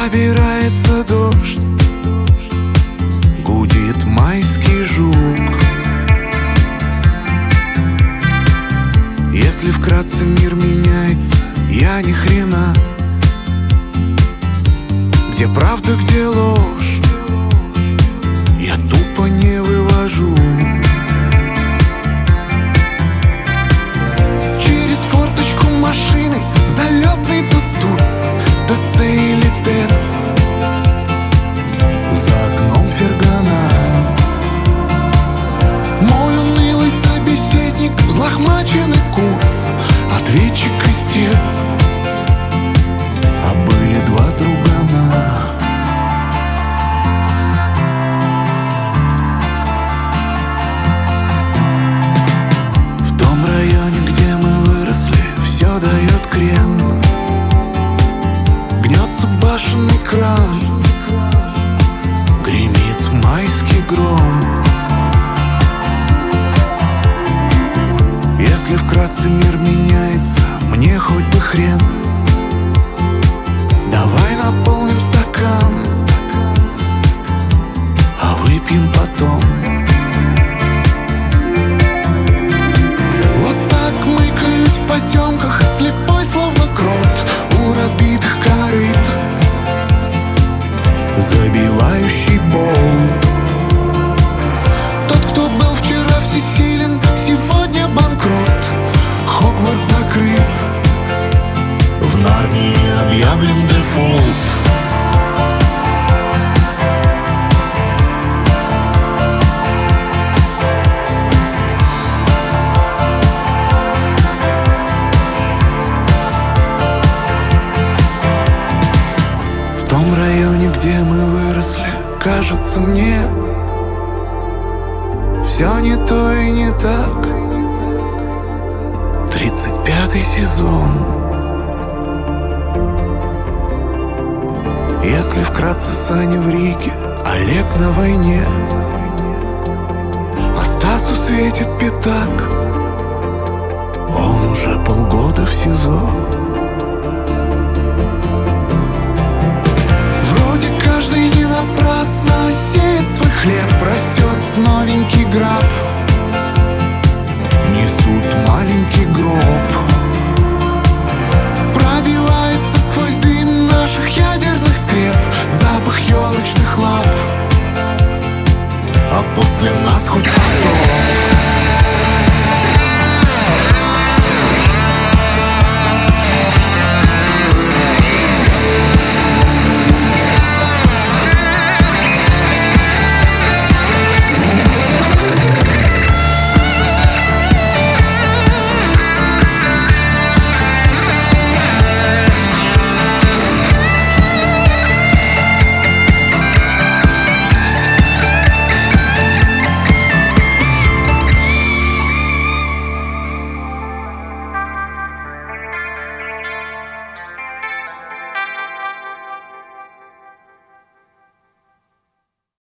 собирается дождь, гудит майский жук. Если вкратце мир меняется, я ни хрена. Где правда, где ложь, я тупо не вывожу. Через форточку машины залетный туц-туц, ТЦ или ТЭЦ. За окном фергана мой унылый собеседник, взлохмаченный куц, ответчик истец. А были два другана. В том районе, где мы выросли, все дает крен. Гнется башенный кран, гремит майский гром. Если вкратце мир меняется, мне хоть бы хрен. Давай наполним стакан, а выпьем потом. Вот так мыкаюсь в потемках, слепой словно крот у разбитых корыт, забивающий болт. Тот, кто был вчера всесилен, сегодня банкрот. Хогвартс закрыт, в Нарнии объявлен дефолт. В том районе, где мы выросли, кажется мне, все не то и не так. 35-й сезон. Если вкратце, Саня в Риге, Олег на войне, а Стасу светит пятак, он уже полгода в СИЗО. Вроде каждый не напрасно сеет свой хлеб, растет новенький граб, несут маленький гроб. Пробивается сквозь дым наших ядерных скреп запах елочных лап, а после нас хоть потоп.